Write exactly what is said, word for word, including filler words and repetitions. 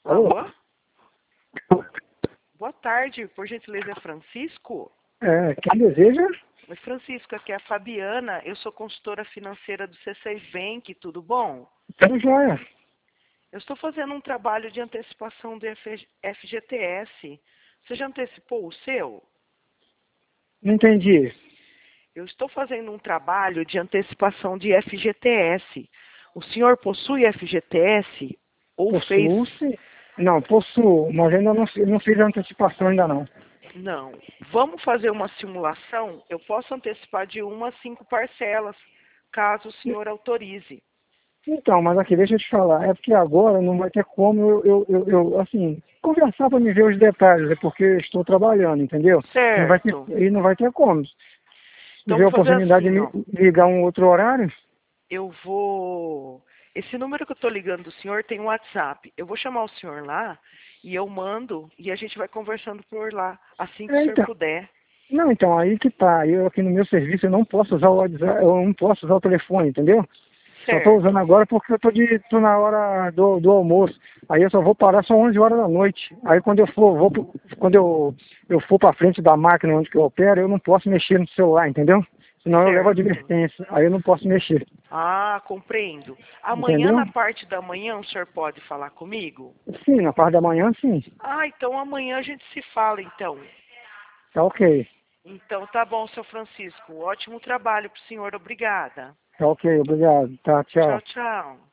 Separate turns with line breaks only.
Alô? Boa tarde, por gentileza, é Francisco?
É, quem deseja?
Oi, Francisco, aqui é a Fabiana, eu sou consultora financeira do C seis Bank, tudo bom?
Tudo jóia.
Eu estou fazendo um trabalho de antecipação do F G T S. Você já antecipou o seu?
Não entendi.
Eu estou fazendo um trabalho de antecipação de F G T S. O senhor possui F G T S? Ou fez...
Possuo, sim. Não, possuo, mas ainda não, não fiz a antecipação ainda não.
Não. Vamos fazer uma simulação? Eu posso antecipar de uma a cinco parcelas, caso o senhor autorize.
Então, mas aqui, deixa eu te falar, é porque agora não vai ter como eu, eu, eu, eu, assim, conversar para me ver os detalhes, é porque eu estou trabalhando, entendeu? Não vai ter,
Certo.
e não vai ter como. Me
Então
ver a
vou fazer
oportunidade
assim,
de
ó.
me ligar um outro horário?
Eu vou... Esse número que eu estou ligando do senhor tem um WhatsApp. Eu vou chamar o senhor lá e eu mando e a gente vai conversando por lá, assim que o
É,
senhor
então.
puder.
Não, então, aí que tá. Eu aqui no meu serviço eu não posso usar o WhatsApp, eu não posso usar o telefone, entendeu? Só estou usando
Certo.
agora porque eu tô, de, tô na hora do, do almoço. Aí eu só vou parar só onze horas da noite. Aí quando eu for, vou, pro- quando eu, eu for para frente da máquina onde que eu opero, eu não posso mexer no celular, entendeu? Senão eu levo
Certo.
advertência. Aí eu não posso mexer.
Ah, compreendo. Amanhã,
Entendeu?
na parte da manhã, o senhor pode falar comigo?
Sim, na parte da manhã, sim.
Ah, então amanhã a gente se fala, então.
Tá ok.
Então tá bom, seu Francisco. Ótimo trabalho pro senhor. Obrigada.
Tá ok, obrigado. Tá,
Tchau,
tchau.
tchau.